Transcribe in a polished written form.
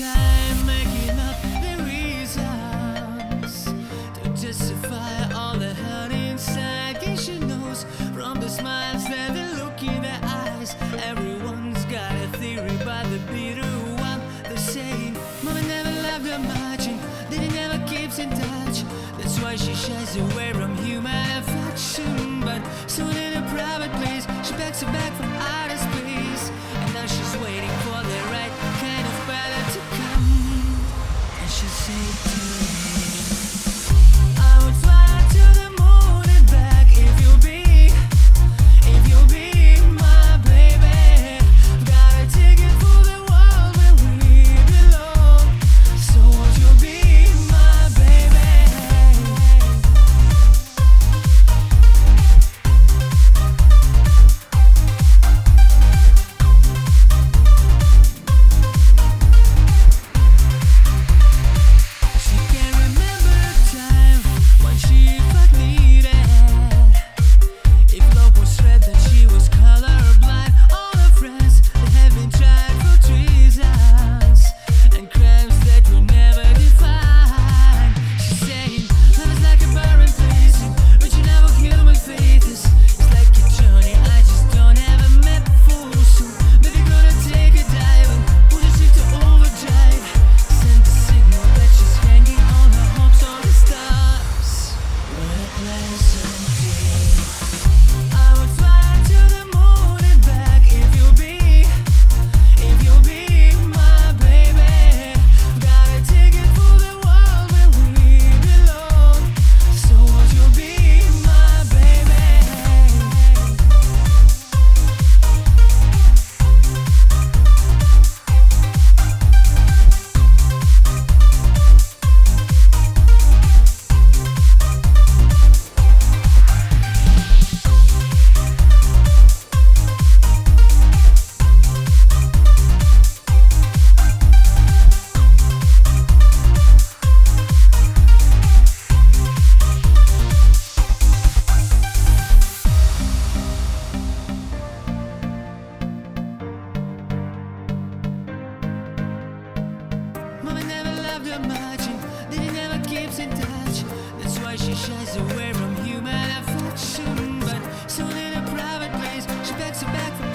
time making up the reasons to justify all the hurt inside. Yeah, she knows from the smiles and the look in their eyes. Everyone's got a theory about the bitter one. They're saying Mama never loved her much and that he never keeps in touch. That's why she shies away from human affection. But soon in a private place, she packs her bag from outer space. And now she's waiting for the right kind of brother to come. And she'll say to me, I would fly to the moon and back if you'll be my baby. Got a ticket for the world where we belong. So won't you be my baby? She can't remember a time when she felt needed. If love was red, then she was colorblind. All her friends that have been tried for treasons and crimes that were never defined. She's saying love is like a barren place, reaching out for human faces. It's like a journey I just don't have a map for. So maybe gonna take a dive and push her ship to overdrive. Send the signal that she's hanging all her hopes on the stars. What a pleasant dream. I would fly to the moon and back if you'll be my baby. Got a ticket for the world where we belong. So won't you be my baby? Mama never loved her much and that he never keeps in touch. That's why she shies away from human affection. But soon in a private place, she packs her bag from